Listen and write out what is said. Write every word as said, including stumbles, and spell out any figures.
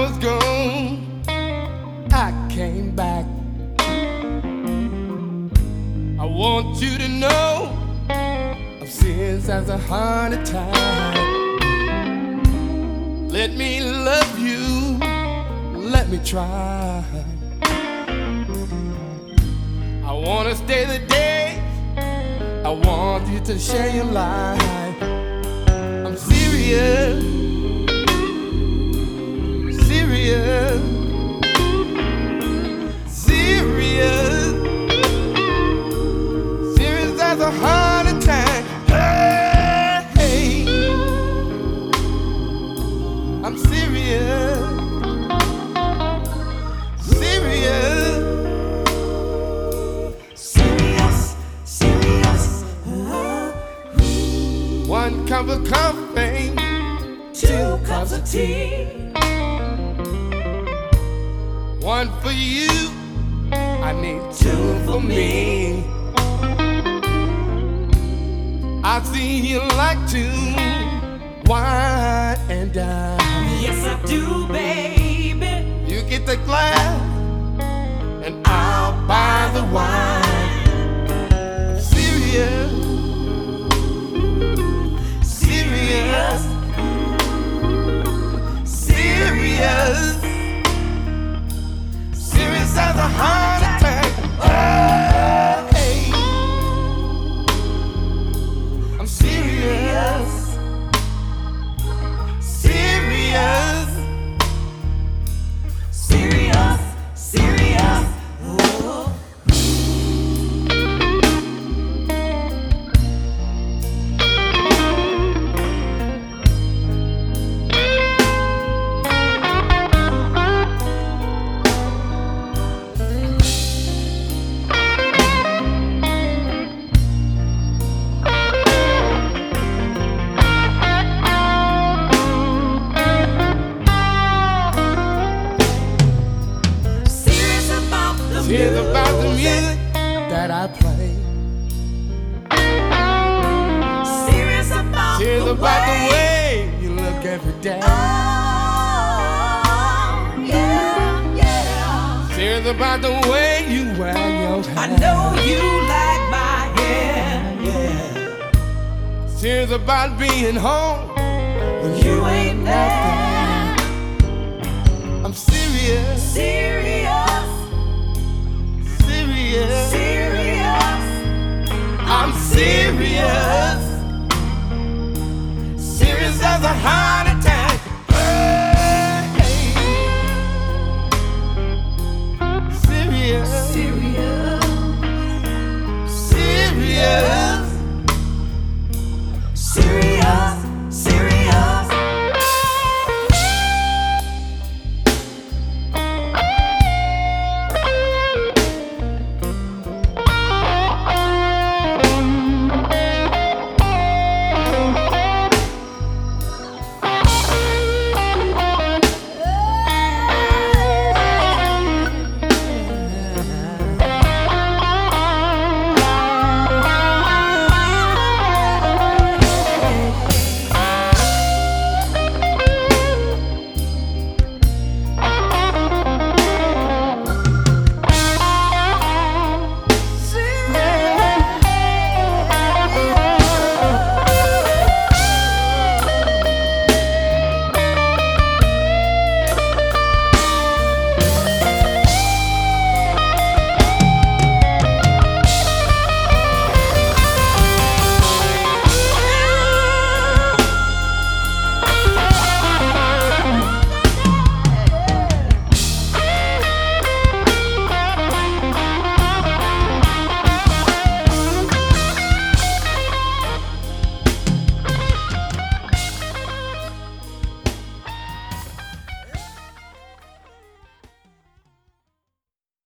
was gone, I came back. I want you to know of sins as a heart attack. Let me love you, let me try. I wanna stay the day, I want you to share your life. I'm serious, serious, serious, serious as a heart attack. Hey, hey. I'm serious, serious, serious, serious. One cup of coffee, Two cups of tea. one for you, I need two for me. I see you like to wine and dine. Yes, I do, baby. You get the glass, and I'll buy the wine. I'm serious, serious, serious, serious as a heart attack. Oh, hey. I'm serious, serious, Serious, serious. Oh. Serious about the Here's about the music. music that I play. Serious about Here's the about the way. way you look every day. Oh, yeah, yeah. Here's about the way you wear your hair. I know you like my hair, yeah. Here's about being home when You ain't there. I'm serious, Serious, serious, serious. I'm serious, serious as a heart